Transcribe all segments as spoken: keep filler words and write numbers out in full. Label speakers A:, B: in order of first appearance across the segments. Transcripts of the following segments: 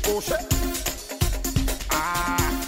A: Oh shit.
B: Ah.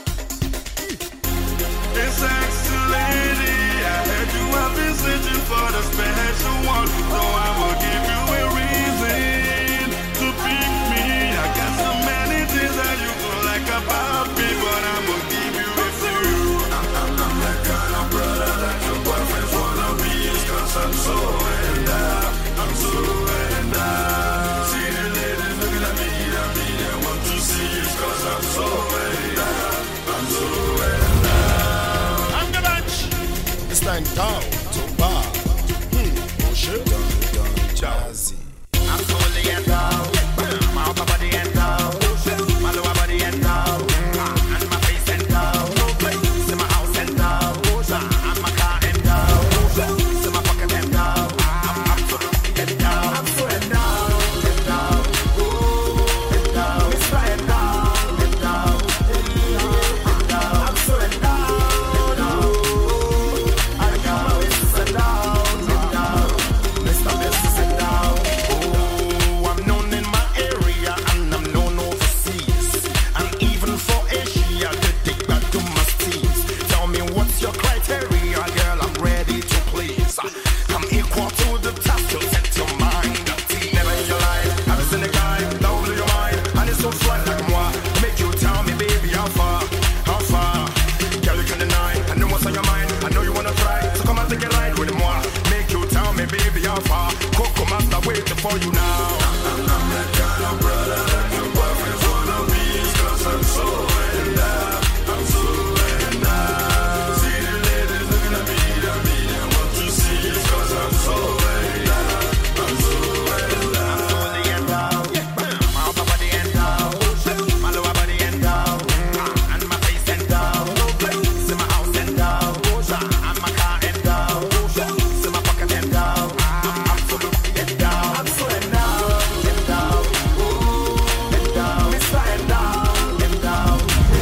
B: Hey, sexy lady, I heard you have been searching for the special one, so I will give you a reason to pick me. I got so many things that you don't like about me, but I will give you a few. I'm, I'm, I'm that kind of brother that your boyfriends wanna be, cause I'm so and out, I'm so and out. See the ladies looking at me, at me, they want to see you, cause I'm so and out, I'm so and out.
A: I'm the bunch. It's time down to bar. Hmm. Oh shit. Jazzy.
C: I'm fully and down. My upper body and down. My lower body and down. And my face and down. See my house and down. And my car and down. See my pocket and down. I'm so and down. I'm so and down. And down. And down. It's right and down. And down. And down. I'm so and down. And down. It's and down. And down. Mister Business and down. Oh, I'm known in my area and I'm known overseas. And even for Asia, to dig back to my steez. Tell me what's your criteria, girl, I'm ready to please. I'm equal to the task, you set your mind. Never in your life, have you seen a guy that will blow your mind? And it's so fly like moi. Make you tell me, baby, how far, how far? Girl, you can deny, I know what's on your mind. I know you wanna try, so come and take a ride with moi. Make you tell me, baby, how far? Coco Master waiting for you now.
B: I'm, I'm that kind of brother that your boyfriends wanna be, cause I'm so and out, I'm so and out. See the ladies looking at me, at me, they want to see you, cause I'm so and out, I'm so and out.
C: I'm fully and down. My upper body and down. My lower body and down. And my face and down. See my house and down. And my car and down. See my pocket and down. I'm fully and down. I'm so and down. And down. And down. Mister and down. And down.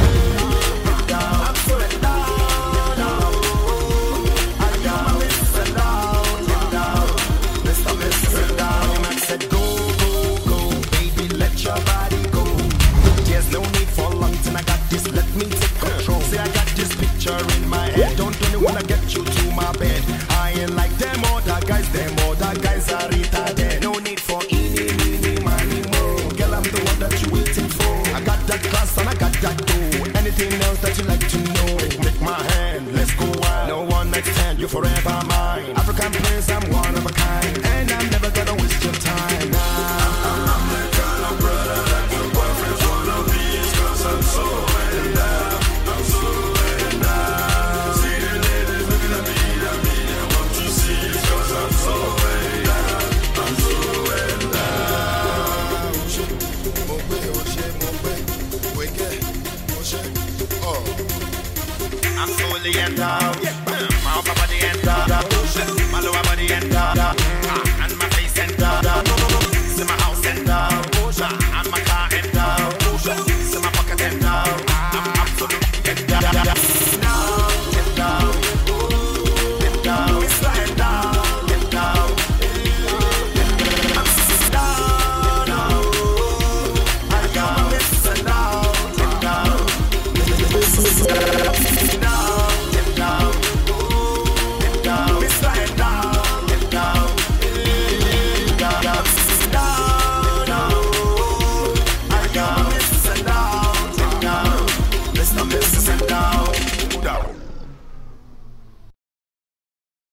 C: And down. I'm so and down. And down. And down. Mister and down. And down. Mister Mister and down. I said go, go, go, baby, let your body go. There's no need for long till I got this, let me take control. See, I got this picture in my head. Don't only wanna get you to my bed. I ain't like them other guys, them other guys are retarded. No need for eeny, meeny, miny, mo. Girl, I'm the one that you waiting for. I got that class and I got that dough. Anything else that you like to know, make my hand, let's go wild. No one next hand, you forever mine. African prince, I'm one of a kind, and I'm never gonna waste your time. Nah.
B: I'm that kind of brother that your boyfriends wanna be, cause I'm so and out, I'm so and out. See the ladies looking at me, at me, they want to see you, cause I'm so and out, I'm so and out.
A: Oh shit. Mo pe, oh shit, mo pe. Wake it. Oh shit. Oh.
C: I'm fully and down.